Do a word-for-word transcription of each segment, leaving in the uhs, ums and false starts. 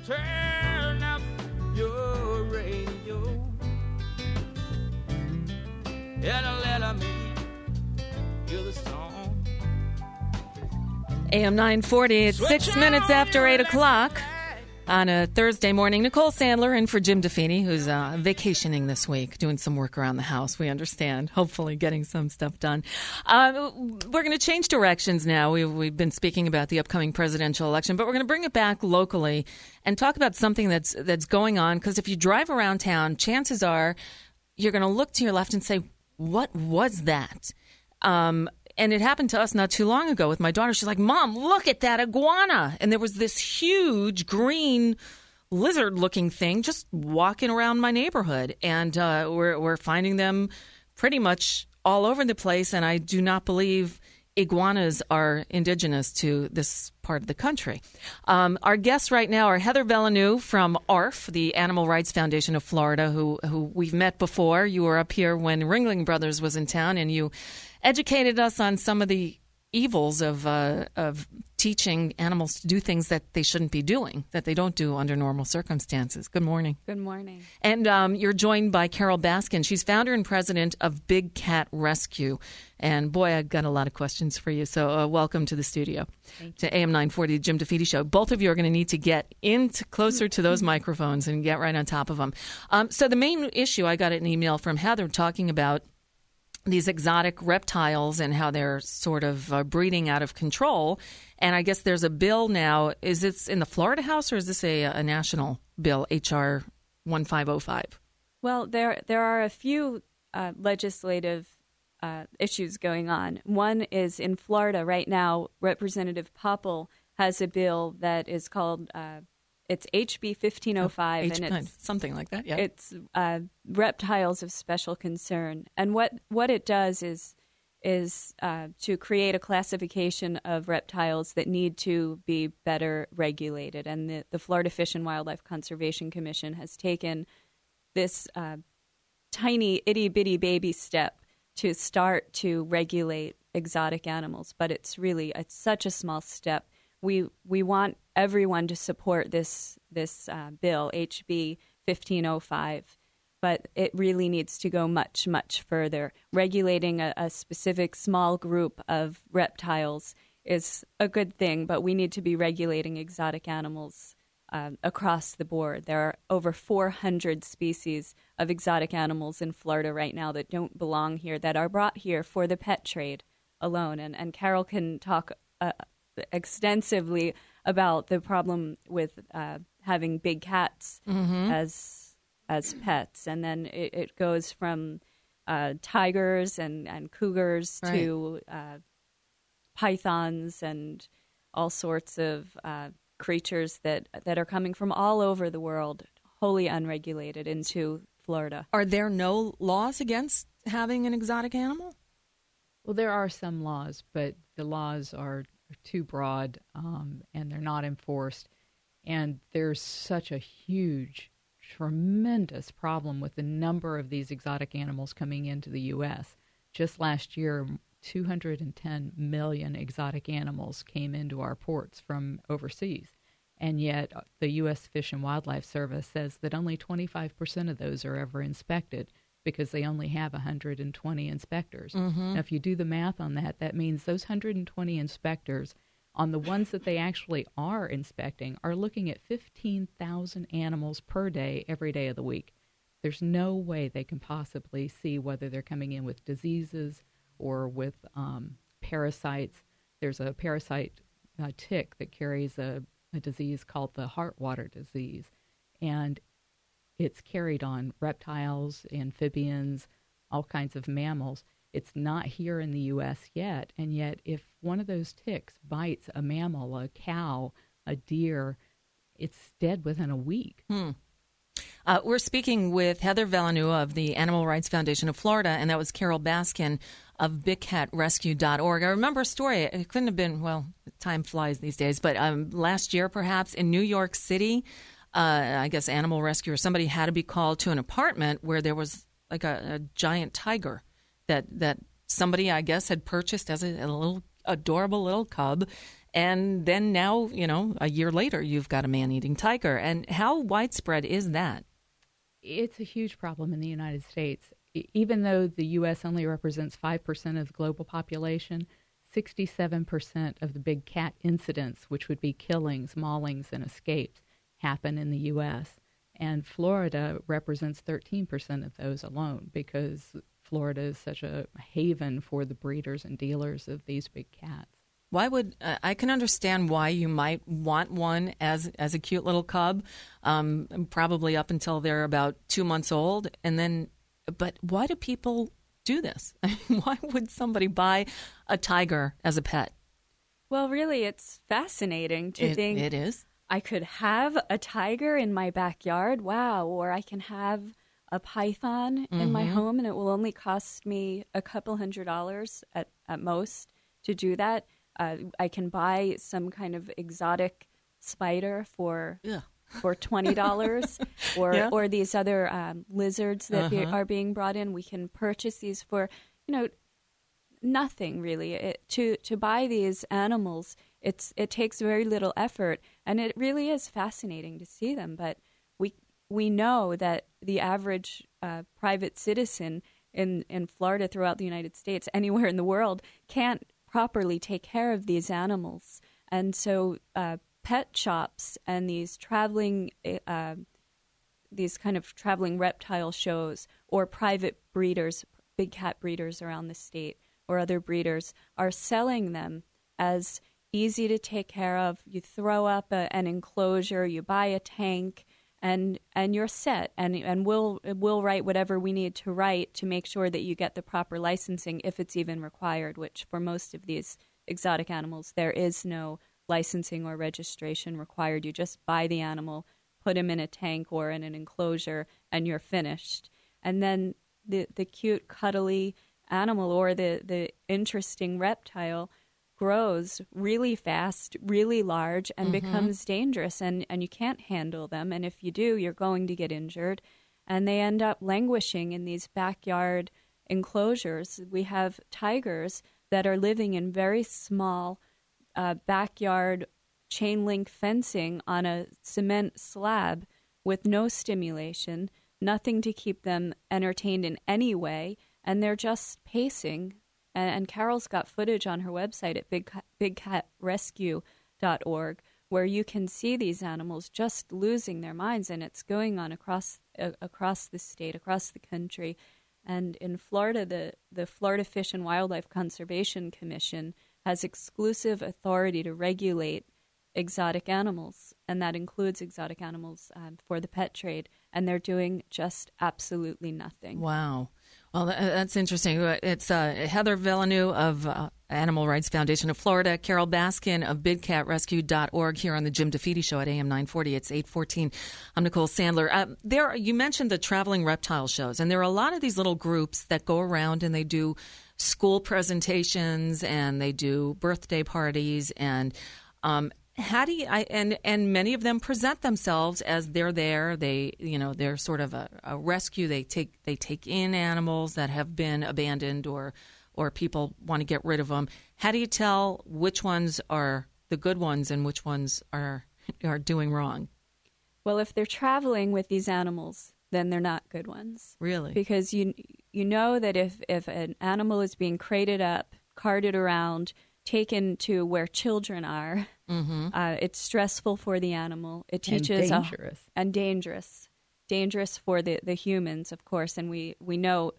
turn up your radio and let me hear the song. A M nine forty, it's six minutes after eight o'clock on a Thursday morning. Nicole Sandler in for Jim DeFini, who's uh, vacationing this week, doing some work around the house. We understand, hopefully getting some stuff done. Uh, we're going to change directions now. We've, we've been speaking about the upcoming presidential election, but we're going to bring it back locally and talk about something that's that's going on. Because if you drive around town, chances are you're going to look to your left and say, what was that? Um And it happened to us not too long ago with my daughter. She's like, Mom, look at that iguana. And there was this huge green lizard-looking thing just walking around my neighborhood. And uh, we're, we're finding them pretty much all over the place. And I do not believe iguanas are indigenous to this part of the country. Um, our guests right now are Heather Villeneuve from A R F, the Animal Rights Foundation of Florida, who, who we've met before. You were up here when Ringling Brothers was in town, and you educated us on some of the evils of uh, of teaching animals to do things that they shouldn't be doing, that they don't do under normal circumstances. Good morning. Good morning. And um, you're joined by Carol Baskin. She's founder and president of Big Cat Rescue. And boy, I've got a lot of questions for you. So uh, welcome to the studio, to A M nine forty, the Jim DeFini Show. Both of you are going to need to get into closer to those microphones and get right on top of them. Um, so the main issue, I got an email from Heather talking about these exotic reptiles and how they're sort of uh, breeding out of control. And I guess there's a bill now. Is this in the Florida House, or is this a, a national bill, H R fifteen oh five? Well, there there are a few uh, legislative uh, issues going on. One is in Florida right now. Representative Popple has a bill that is called uh, it's H B fifteen oh five, oh, H- and it's something like that. Yeah, it's uh, reptiles of special concern. And what what it does is is uh, to create a classification of reptiles that need to be better regulated. And the, the Florida Fish and Wildlife Conservation Commission has taken this uh, tiny itty bitty baby step to start to regulate exotic animals. But it's really it's such a small step. We we want everyone to support this this uh, bill, H B fifteen oh five, but it really needs to go much, much further. Regulating a, a specific small group of reptiles is a good thing, but we need to be regulating exotic animals um, across the board. There are over four hundred species of exotic animals in Florida right now that don't belong here, that are brought here for the pet trade alone. And, and Carol can talk uh, extensively about the problem with uh, having big cats mm-hmm. as as pets, and then it, it goes from uh, tigers and, and cougars right. to uh, pythons and all sorts of uh, creatures that that are coming from all over the world, wholly unregulated, into Florida. Are there no laws against having an exotic animal? Well, there are some laws, but the laws are too broad, um, and they're not enforced. And there's such a huge, tremendous problem with the number of these exotic animals coming into the U S. Just last year, two hundred ten million exotic animals came into our ports from overseas. And yet the U S Fish and Wildlife Service says that only twenty-five percent of those are ever inspected, because they only have one hundred twenty inspectors. Mm-hmm. Now, if you do the math on that, that means those one hundred twenty inspectors, on the ones that they actually are inspecting, are looking at fifteen thousand animals per day, every day of the week. There's no way they can possibly see whether they're coming in with diseases or with um, parasites. There's a parasite uh, tick that carries a, a disease called the heartwater disease, and it's carried on reptiles, amphibians, all kinds of mammals. It's not here in the U S yet, and yet if one of those ticks bites a mammal, a cow, a deer, it's dead within a week. Hmm. Uh, we're speaking with Heather Villeneuve of the Animal Rights Foundation of Florida, and that was Carol Baskin of big cat rescue dot org. I remember a story. It couldn't have been, well, time flies these days, but um, last year perhaps in New York City, Uh, I guess animal rescue or somebody had to be called to an apartment where there was like a, a giant tiger that that somebody, I guess, had purchased as a, a little adorable little cub, And then now, you know, a year later, you've got a man-eating tiger. And how widespread is that? It's a huge problem in the United States. E- even though the U S only represents five percent of the global population, sixty-seven percent of the big cat incidents, which would be killings, maulings, and escapes, happen in the U S. And Florida represents thirteen percent of those alone, because Florida is such a haven for the breeders and dealers of these big cats. Why would uh, I can understand why you might want one as as a cute little cub, um, probably up until they're about two months old, and then. But why do people do this? Why would somebody buy a tiger as a pet? Well, really, it's fascinating to It, think it is. I could have a tiger in my backyard. Wow. Or I can have a python mm-hmm. in my home, and it will only cost me a couple hundred dollars at, at most to do that. Uh, I can buy some kind of exotic spider for yeah. for twenty dollars, or yeah. or these other um, lizards that uh-huh. be, are being brought in. We can purchase these for, you know, nothing really. It, to to buy these animals, it's it takes very little effort, and it really is fascinating to see them. But we we know that the average uh, private citizen in in Florida, throughout the United States, anywhere in the world, can't properly take care of these animals, and so uh, pet shops and these traveling, uh, these kind of traveling reptile shows, or private breeders, big cat breeders around the state, or other breeders, are selling them as easy to take care of. You throw up a, an enclosure, you buy a tank, and and you're set. And and we'll we'll write whatever we need to write to make sure that you get the proper licensing, if it's even required. Which for most of these exotic animals, there is no licensing or registration required. You just buy the animal, put him in a tank or in an enclosure, and you're finished. And then the the cute, cuddly animal, or the the interesting reptile, grows really fast, really large, and mm-hmm. becomes dangerous, and, and you can't handle them. And if you do, you're going to get injured. And they end up languishing in these backyard enclosures. We have tigers that are living in very small uh, backyard chain link fencing on a cement slab with no stimulation, nothing to keep them entertained in any way, and they're just pacing. And Carol's got footage on her website at big big cat rescue dot org where you can see these animals just losing their minds, and it's going on across uh, across the state, across the country. And in Florida, the, the Florida Fish and Wildlife Conservation Commission has exclusive authority to regulate exotic animals, and that includes exotic animals um, for the pet trade, and they're doing just absolutely nothing. Wow. Well, that's interesting. It's uh, Heather Villeneuve of uh, Animal Rights Foundation of Florida, Carol Baskin of big cat rescue dot org here on the Jim DeFede Show at A M nine forty. It's eight fourteen. I'm Nicole Sandler. Uh, there, you mentioned the traveling reptile shows, and there are a lot of these little groups that go around and they do school presentations and they do birthday parties, and um, how do you, I, and, and many of them present themselves as they're there. They, you know, they're sort of a, a rescue. They take, they take in animals that have been abandoned or, or people want to get rid of them. How do you tell which ones are the good ones and which ones are, are doing wrong? Well, if they're traveling with these animals, then they're not good ones. Really? Because you, you know that if, if an animal is being crated up, carted around, taken to where children are, mm-hmm. uh, it's stressful for the animal. It teaches and dangerous a, and dangerous, dangerous for the, the humans, of course. And we, we know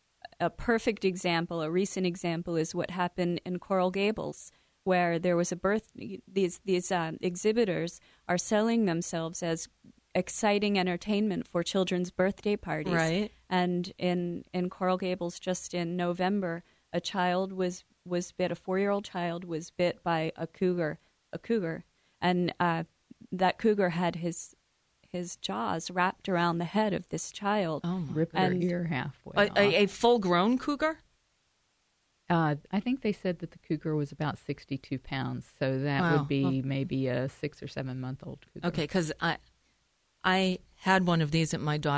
a perfect example, a recent example, is what happened in Coral Gables, where there was a birth. These these uh, exhibitors are selling themselves as exciting entertainment for children's birthday parties. Right. And in in Coral Gables, just in November, a child was. was bit, a four-year-old child was bit by a cougar, a cougar, and uh, that cougar had his his jaws wrapped around the head of this child. Oh, my. Ripped her ear halfway A, a, a full-grown cougar? Uh, I think they said that the cougar was about sixty-two pounds, so that Wow. would be Well, maybe a six or seven-month-old cougar. Okay, because I, I had one of these at my daughter's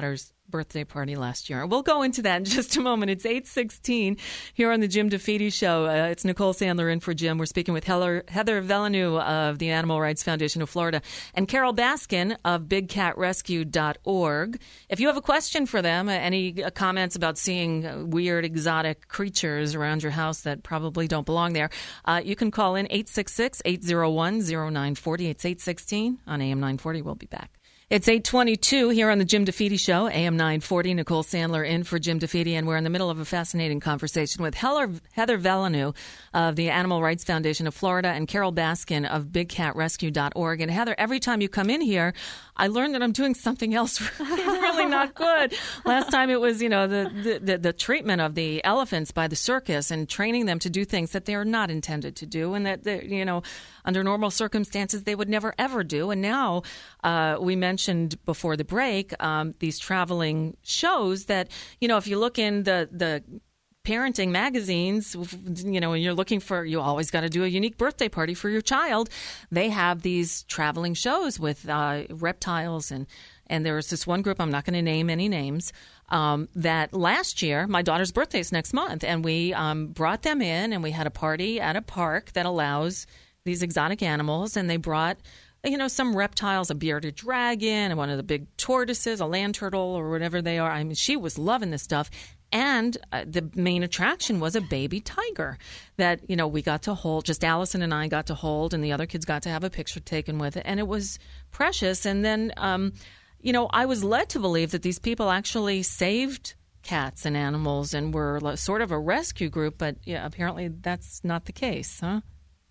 birthday party last year. We'll go into that in just a moment. It's eight sixteen here on the Jim DeFede Show. Uh, it's Nicole Sandler in for Jim. We're speaking with Heather, Heather Villeneuve of the Animal Rights Foundation of Florida and Carol Baskin of big cat rescue dot org. If you have a question for them, uh, any uh, comments about seeing uh, weird exotic creatures around your house that probably don't belong there, uh, you can call in eight six six, eight zero one, zero nine four zero. It's eight sixteen on A M nine forty. We'll be back. It's eight twenty-two here on the Jim DeFede Show, A M nine forty. Nicole Sandler in for Jim DeFede, and we're in the middle of a fascinating conversation with Heather, Heather Villeneuve of the Animal Rights Foundation of Florida and Carol Baskin of big cat rescue dot org. And Heather, every time you come in here, I learned that I'm doing something else really not good. Last time it was, you know, the, the, the treatment of the elephants by the circus and training them to do things that they are not intended to do and that, you know, under normal circumstances they would never, ever do. And now uh, we mentioned before the break um, these traveling shows that, you know, if you look in the the parenting magazines, you know, when you're looking for, you always got to do a unique birthday party for your child. They have these traveling shows with uh, reptiles. And, and there was this one group, I'm not going to name any names, um, that last year, my daughter's birthday is next month, and we um, brought them in and we had a party at a park that allows these exotic animals, and they brought, you know, some reptiles, a bearded dragon and one of the big tortoises, a land turtle or whatever they are. I mean, she was loving this stuff. And uh, the main attraction was a baby tiger that, you know, we got to hold. Just Allison and I got to hold, and the other kids got to have a picture taken with it. And it was precious. And then, um, you know, I was led to believe that these people actually saved cats and animals and were sort of a rescue group. But yeah, apparently that's not the case, huh?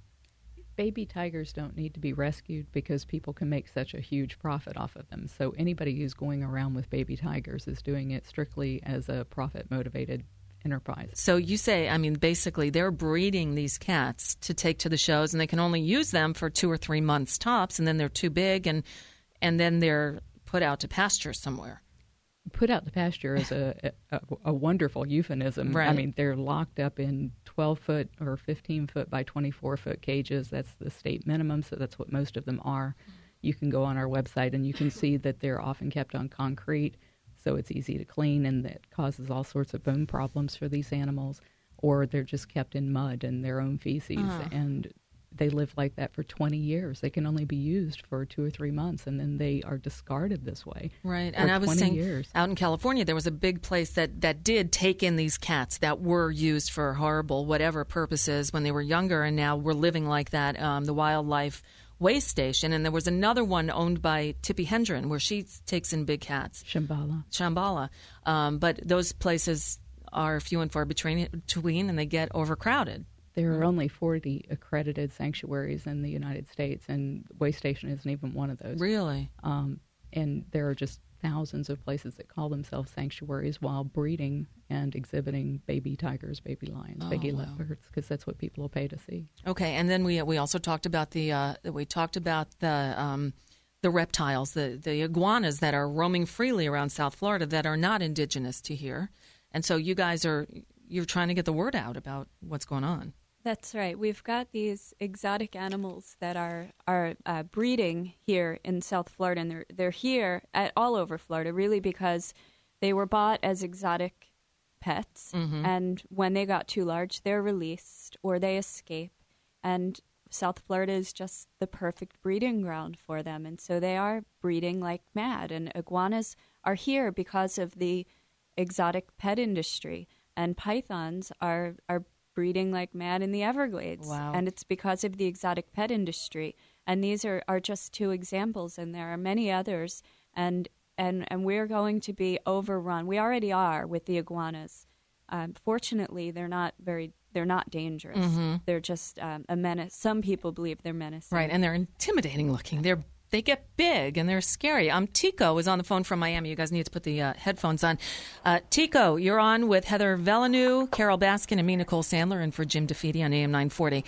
Baby tigers don't need to be rescued because people can make such a huge profit off of them. So anybody who's going around with baby tigers is doing it strictly as a profit-motivated enterprise. So you say, I mean, basically they're breeding these cats to take to the shows, and they can only use them for two or three months tops, and then they're too big, and and then they're put out to pasture somewhere. Put out to pasture is a, a, a wonderful euphemism. Right. I mean, they're locked up in twelve-foot or fifteen-foot by twenty-four-foot cages. That's the state minimum, so that's what most of them are. You can go on our website, and you can see that they're often kept on concrete, so it's easy to clean, and that causes all sorts of bone problems for these animals. Or they're just kept in mud and their own feces, uh-huh. and they live like that for twenty years. They can only be used for two or three months, and then they are discarded this way. Right. And I was saying, years. Out in California, there was a big place that, that did take in these cats that were used for horrible whatever purposes when they were younger, and now we're living like that, um, the wildlife waste station. And there was another one owned by Tippi Hedren where she takes in big cats. Shambhala. Shambhala. Um, but those places are few and far between, between and they get overcrowded. There are only forty accredited sanctuaries in the United States, and Waste Station isn't even one of those. Really? Um, and there are just thousands of places that call themselves sanctuaries while breeding and exhibiting baby tigers, baby lions, oh, baby wow. leopards, because that's what people will pay to see. Okay, and then we we also talked about the uh, we talked about the um, the reptiles, the the iguanas that are roaming freely around South Florida that are not indigenous to here, and so you guys are you're trying to get the word out about what's going on. That's right. We've got these exotic animals that are are uh, breeding here in South Florida, and they're they're here at all over Florida, really because they were bought as exotic pets, mm-hmm. and when they got too large, they're released or they escape, and South Florida is just the perfect breeding ground for them, and so they are breeding like mad, and iguanas are here because of the exotic pet industry, and pythons are are breeding like mad in the Everglades. Wow. And it's because of the exotic pet industry. And these are, are just two examples, and there are many others. And and and we're going to be overrun. We already are with the iguanas. Um, fortunately, they're not very they're not dangerous. Mm-hmm. They're just um, a menace. Some people believe they're menacing. Right, and they're intimidating looking. They're They get big and they're scary. Um, Tico is on the phone from Miami. You guys need to put the uh, headphones on. Uh, Tico, you're on with Heather Villeneuve, Carol Baskin, and me, Nicole Sandler, and for Jim DeFede on A M nine forty.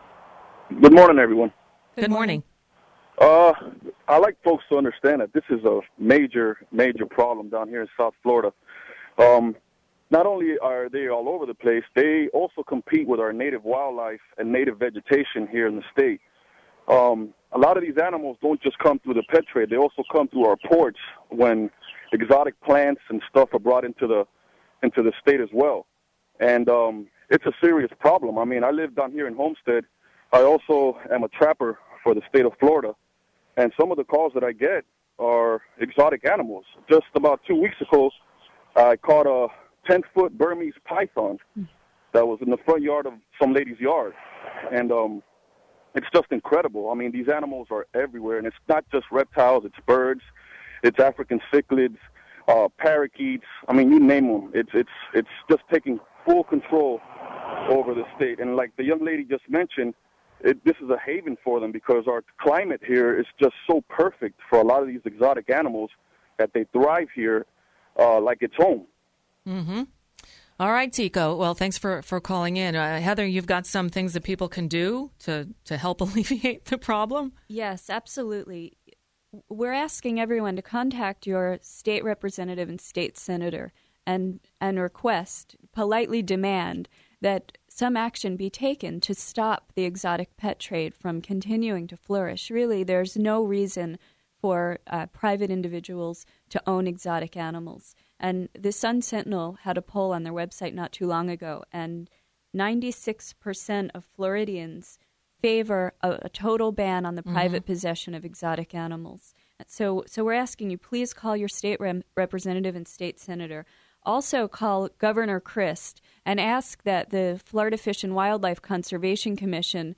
Good morning, everyone. Good, Good morning. morning. Uh, I like folks to understand that this is a major, major problem down here in South Florida. Um, not only are they all over the place, they also compete with our native wildlife and native vegetation here in the state. Um, a lot of these animals don't just come through the pet trade. They also come through our ports when exotic plants and stuff are brought into the into the state as well. And um, it's a serious problem. I mean, I live down here in Homestead. I also am a trapper for the state of Florida. And some of the calls that I get are exotic animals. Just about two weeks ago, I caught a ten-foot Burmese python that was in the front yard of some lady's yard. And um, it's just incredible. I mean, these animals are everywhere, and it's not just reptiles. It's birds. It's African cichlids, uh, parakeets. I mean, you name them. It's, it's, it's just taking full control over the state. And like the young lady just mentioned, It, this is a haven for them because our climate here is just so perfect for a lot of these exotic animals that they thrive here uh, like it's home. Mm-hmm. All right, Tico. Well, thanks for, for calling in. Uh, Heather, you've got some things that people can do to, to help alleviate the problem? Yes, absolutely. We're asking everyone to contact your state representative and state senator and, and request, politely demand that some action be taken to stop the exotic pet trade from continuing to flourish. Really, there's no reason for uh, private individuals to own exotic animals. And the Sun Sentinel had a poll on their website not too long ago, and ninety-six percent of Floridians favor a, a total ban on the mm-hmm. private possession of exotic animals. So, so we're asking you, please call your state rem- representative and state senator. Also call Governor Christ and ask that the Florida Fish and Wildlife Conservation Commission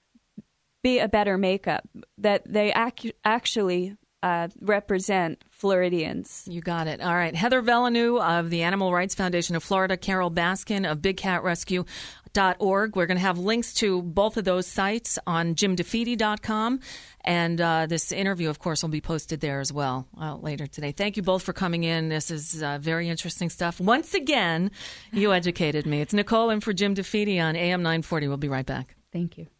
be a better makeup, that they ac- actually uh, represent Floridians. You got it. All right. Heather Villeneuve of the Animal Rights Foundation of Florida, Carol Baskin of big cat rescue dot org. We're going to have links to both of those sites on jim defeaty dot com. And uh, this interview, of course, will be posted there as well uh, later today. Thank you both for coming in. This is uh, very interesting stuff. Once again, you educated me. It's Nicole in for Jim Defeaty on A M nine forty. We'll be right back. Thank you.